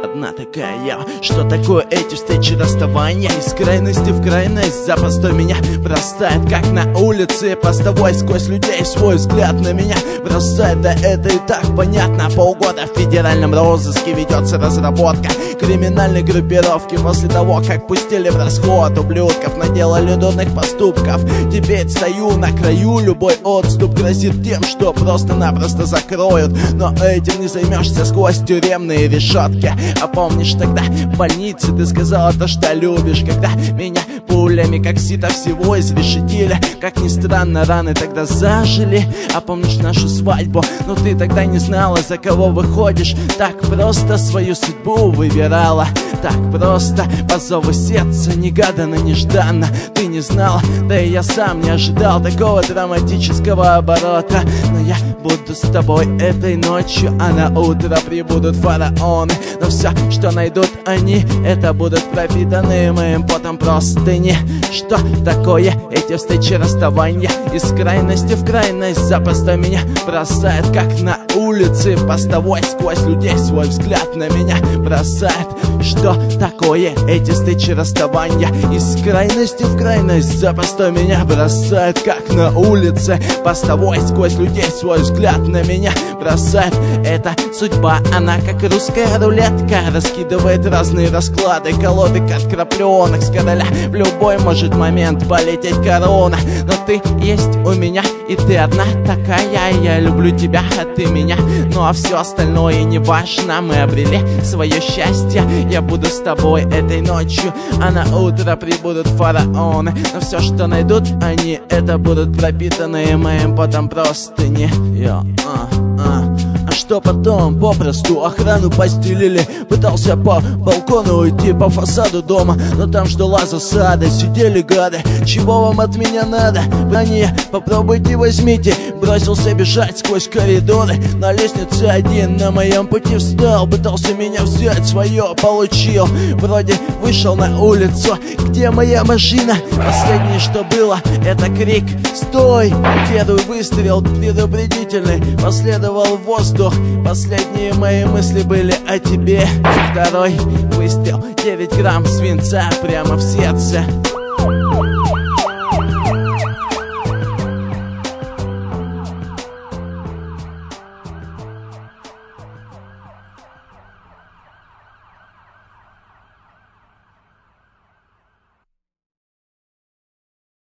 одна такая я. Что такое эти встречи, расставания? Из крайности в крайность запросто меня бросает, как на улице постовой. Сквозь людей свой взгляд на меня бросает. Да это и так понятно. Полгода в федеральном розыске ведется разработка криминальной группировки. После того, как пустили в расход ублюдков, наделали дурных поступков. Теперь стою на краю, любой отступ грозит тем, что просто-напросто закроют. Но этим не займешься сквозь тюремные решетки. А помнишь тогда в больнице ты сказала то, что любишь, когда меня пулями как сито всего изрешетили. Как ни странно, раны тогда зажили. А помнишь нашу свадьбу? Но ты тогда не знала, за кого выходишь. Так просто свою судьбу выбирала. Так просто по зову сердца, негаданно, нежданно. Ты не знала, да и я сам не ожидал такого драматического оборота. Но я буду с тобой этой ночью, а на утро прибудут фараоны. Но все, что найдут они, это будут пропитанные моим потом простыни. Что такое эти встречи, расставания? Из крайности в крайность запросто меня бросает, как на улице постовой. Сквозь людей свой взгляд на меня бросает. Что такое эти встречи, расставания? Из крайности в крайность запросто меня бросает, как на улице постовой. Сквозь людей свой взгляд на меня бросает. Это судьба, она как русская рулетка, раскидывает разные расклады колодок от крапленок с короля. В любой может момент полететь корона. Но ты есть у меня, и ты одна такая. Я люблю тебя, а ты меня. Ну а все остальное не важно. Мы обрели свое счастье. Я буду с тобой этой ночью, а на утро прибудут фараоны. Но все, что найдут они, это будут пропитанные моим потом простыни. А что потом? Попросту охрану постелили. Пытался по балкону уйти, по фасаду дома, но там ждала засада. Сидели гады, чего вам от меня надо? Они, попробуйте, возьмите. Бросился бежать сквозь коридоры. На лестнице один на моем пути встал. Пытался меня взять, свое получил. Вроде вышел на улицу. Где моя машина? Последнее, что было, это крик «Стой!». Первый выстрел предупредительный последовал в воздух. Последние мои мысли были о тебе. Второй выстрел, 9 грамм свинца прямо в сердце.